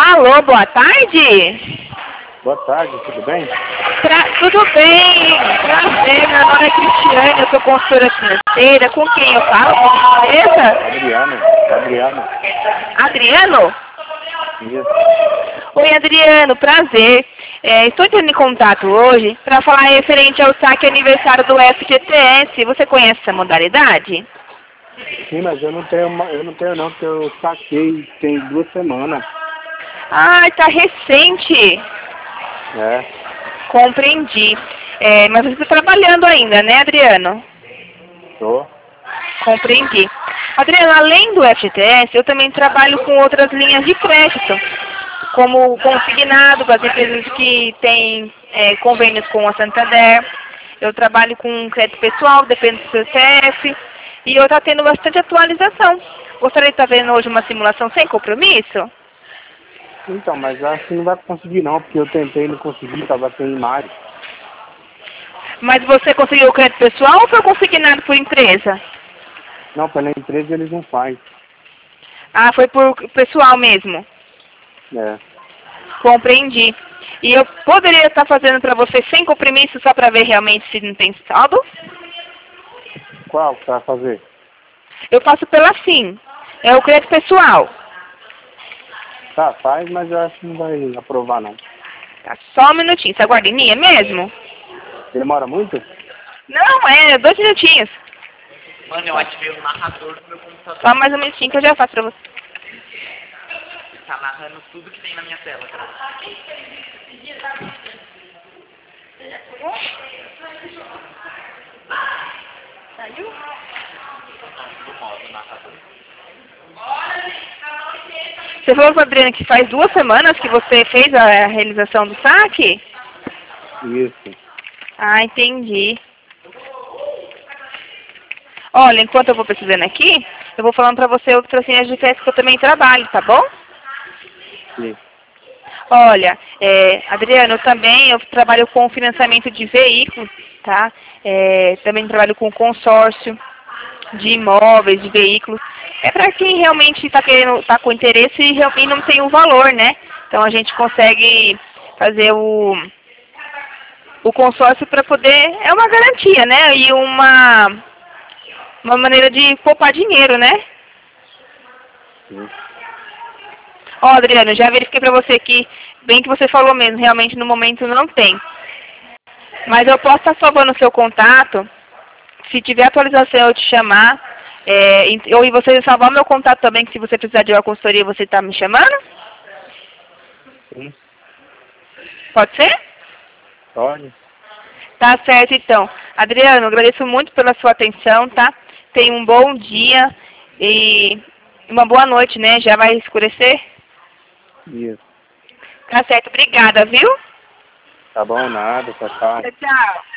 Alô, boa tarde. Boa tarde, tudo bem? Tudo bem, prazer, meu nome é Cristiane, eu sou consultora financeira, com quem eu falo? Com certeza? Adriano. Adriano? Isso. Oi, Adriano, prazer. Estou entrando em contato hoje para falar referente ao saque aniversário do FGTS. Você conhece essa modalidade? Sim, mas eu não tenho não, porque eu saquei tem 2 semanas. Ah, tá recente. É. Compreendi. Mas você está trabalhando ainda, né, Adriano? Tô. Compreendi. Adriano, além do FGTS, eu também trabalho com outras linhas de crédito, como consignado para as empresas que têm convênios com a Santander. Eu trabalho com crédito pessoal, depende do seu CPF, e eu estou tendo bastante atualização. Gostaria de estar vendo hoje uma simulação sem compromisso? Então, mas acho que não vai conseguir não, porque eu tentei e não consegui, estava sem imagem. Mas você conseguiu o crédito pessoal ou foi consignado por empresa? Não, pela empresa eles não fazem. Ah, foi por pessoal mesmo. É. Compreendi. E eu poderia estar fazendo para você sem compromisso só para ver realmente se não tem saldo? Qual que você vai fazer? Eu faço pela SIM. É o crédito pessoal. Tá, faz, mas eu acho que não vai aprovar não. Tá, só um minutinho. Você aguarda em mim, é mesmo? Demora muito? Não, 2 minutinhos. Mano, eu ativei o narrador do meu computador. Só mais um minutinho que eu já faço pra você. Tá narrando tudo que tem na minha tela. Saiu? Tá tudo modo narrador. Você falou pra Adriana que faz 2 semanas que você fez a realização do saque? Isso. Ah, entendi. Olha, enquanto eu vou pesquisando aqui, eu vou falando pra você outras linhas de crédito que eu também trabalho, tá bom? Sim. Olha, Adriano, eu trabalho com financiamento de veículos, tá? Também trabalho com consórcio de imóveis, de veículos. É para quem realmente está com interesse e não tem o valor, né? Então a gente consegue fazer o consórcio para poder... É uma garantia, né? E uma maneira de poupar dinheiro, né? Sim. Ó, Adriano, já verifiquei para você aqui, bem que você falou mesmo, realmente no momento não tem. Mas eu posso estar salvando o seu contato, se tiver atualização eu te chamar, e você salvar meu contato também, que se você precisar de uma consultoria você está me chamando? Sim. Pode ser? Pode. Tá certo então. Adriano, agradeço muito pela sua atenção, tá? Tenha um bom dia e uma boa noite, né? Já vai escurecer? Isso. Tá certo, obrigada, viu? Tá bom, nada, tchau. Tchau.